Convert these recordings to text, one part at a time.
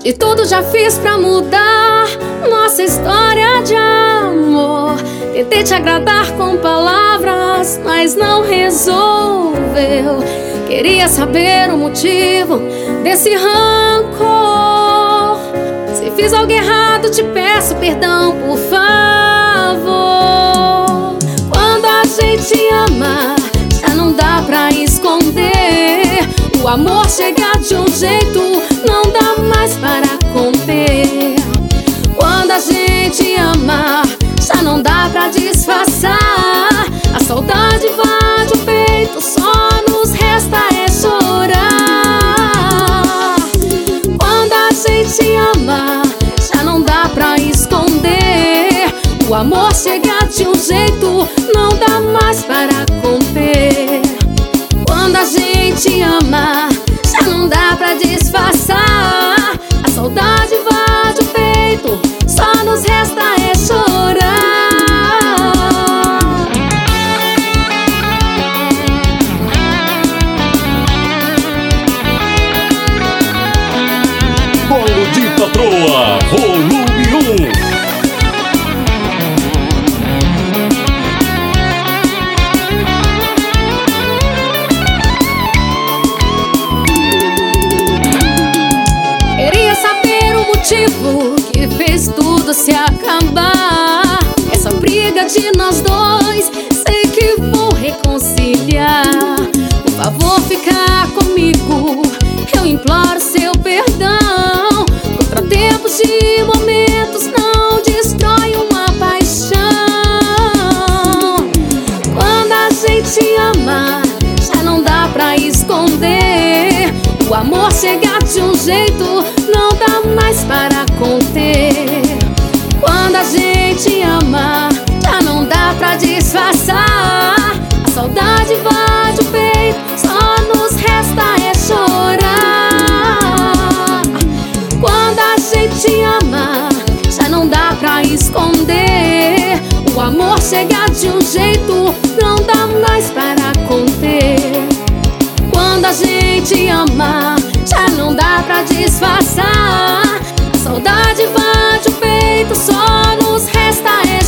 De tudo já fiz pra mudar nossa história de amor. Tentei te agradar com palavras, mas não resolveu. Queria saber o motivo desse rancor. Se fiz algo errado, te peço perdão, por favor. Quando a gente ama, já não dá pra esconder. O amor chega de um jeito, não dá mais para conter. Quando a gente ama, já não dá pra disfarçar. A saudade invade o peito, só nos resta é chorar. Quando a gente ama, já não dá pra esconder. O amor chega de um jeito, não dá mais para conter. Quando a gente ama, já não dá pra disfarçar. A saudade invade o peito, só nos resta é chorar. Bolo de Patroa, volume 1. Que fez tudo se acabar. Essa briga de nós dois, sei que vou reconciliar. Por favor, fica comigo, eu imploro seu perdão. Contratempos e momentos não destrói uma paixão. Quando a gente ama, já não dá pra esconder. O amor chega de um jeito, não dá mais para conter. Quando a gente ama, já não dá pra disfarçar. A saudade invade o peito, só nos resta é chorar. Quando a gente ama, já não dá pra esconder. O amor chega de um jeito, não dá mais para conter. Quando a gente ama, já não dá pra disfarçar. A saudade invade o peito, só nos resta é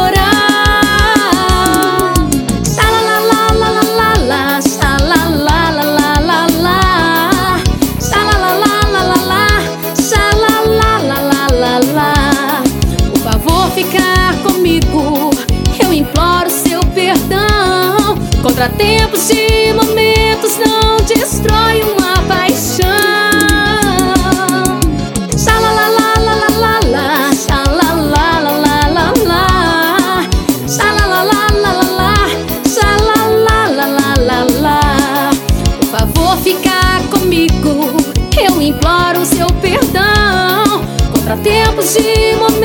chorar. Xalalalalala, xalalalalala, xalalalalala, xalalalalala. Por favor, fica comigo, eu imploro seu perdão. Contratempos de momentos não destrói uma paixão. Xalalalalala, xalalalalala, xalalalalala, xalalalalala. Por favor, fica comigo, eu imploro seu perdão. Contratempos de momentos